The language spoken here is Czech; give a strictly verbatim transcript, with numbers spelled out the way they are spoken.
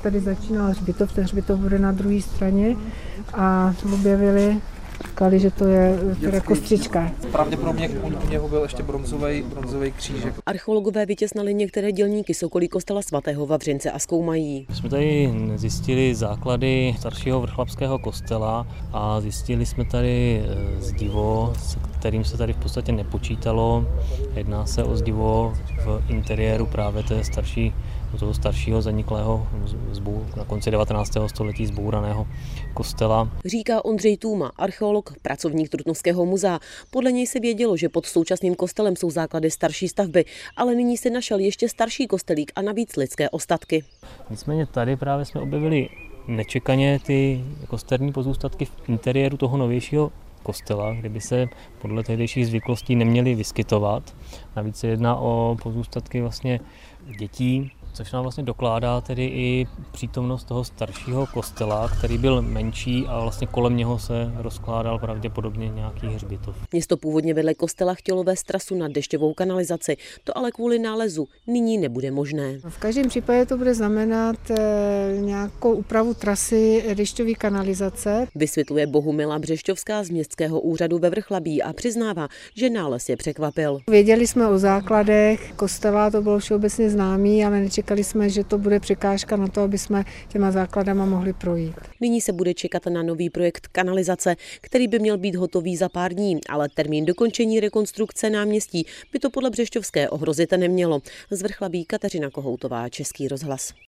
Tady začínal hřbitov, ten hřbitov bude na druhé straně a objevili, říkali, že to je teda kostřička. Pravděpodobně u něho byl ještě bronzový, bronzový křížek. Archeologové vytěsnali některé dělníky z okolí kostela svatého Vavřince a zkoumají. My jsme tady zjistili základy staršího vrchlabského kostela a zjistili jsme tady zdivo, s kterým se tady v podstatě nepočítalo. Jedná se o zdivo v interiéru právě té starší, toho staršího zaniklého zbou, na konci devatenáctého století zbouraného kostela. Říká Ondřej Tůma, archeolog, pracovník Trutnovského muzea. Podle něj se vědělo, že pod současným kostelem jsou základy starší stavby, ale nyní se našel ještě starší kostelík a navíc lidské ostatky. Nicméně tady právě jsme objevili nečekaně ty kosterní pozůstatky v interiéru toho novějšího kostela, kdyby se podle tehdejších zvyklostí neměly vyskytovat. Navíc se jedná o pozůstatky vlastně dětí, což nám vlastně dokládá tedy i přítomnost toho staršího kostela, který byl menší a vlastně kolem něho se rozkládal pravděpodobně nějaký hřbitov. Město původně vedle kostela chtělo vést trasu na dešťovou kanalizaci, to ale kvůli nálezu nyní nebude možné. V každém případě to bude znamenat nějakou úpravu trasy dešťové kanalizace. Vysvětluje Bohumila Břešťovská z městského úřadu ve Vrchlabí a přiznává, že nález je překvapil. Věděli jsme o základech kostela, to bylo všeobecně známý, ale nečekali jsme, že to bude překážka na to, aby jsme těma základama mohli projít. Nyní se bude čekat na nový projekt kanalizace, který by měl být hotový za pár dní, ale termín dokončení rekonstrukce náměstí by to podle Břešťovské ohrozit nemělo. Z Vrchlabí Kateřina Kohoutová, Český rozhlas.